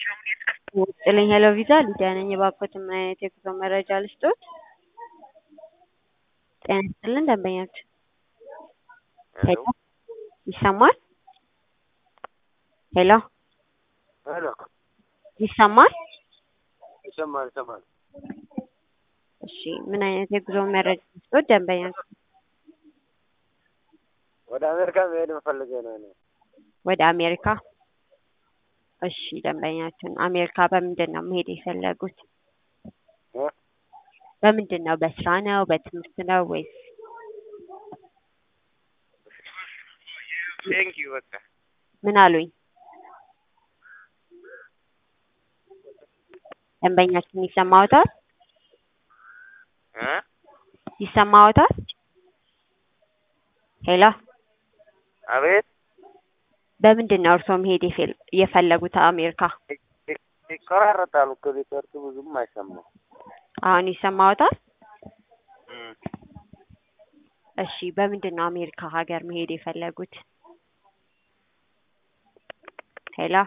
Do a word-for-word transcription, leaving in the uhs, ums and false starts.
ጥልኝ ሄሎ ቪዛ ሊዲያ ነኝ። የባኮትን ምን አይነት የጉዞ መረጃ ልስጦት? ጤና ይስጥልን ደንበኛችን። ሄሎ ይሰማል? ሄሎ ሄሎ ይሰማል? ይሰማል ይሰማል። እሺ ምን አይነት የጉዞ መረጃ ልስጦት ደንበኛችን? ወደ አሜሪካ መሄድ ፈልጌ ነው እኔ። ወደ አሜሪካ? እሺ ደንበኛችን አሜሪካ በምንድን ነው መሄድ የፈለጉት? እ በምንድን ነው? በስራ ነው? በትምህርት ነው ወይስ? ቴንክ ዩ በቃ ምን አሉኝ? ደንበኛችን ይሰማዎታል? እ ይሰማዎታል? ሄሎ አቤት በምንድን ነው እርስዎ መሄድ የፈል- የፈለጉት አሜሪካ? ይቆራረጣል እኮ ሪፖርቱ ብዙም አይሰማም። አሁን ይሰማዎታል? እም እሺ በምንድን ነው አሜሪካ ሀገር መሄድ የፈለጉት? ሄሎ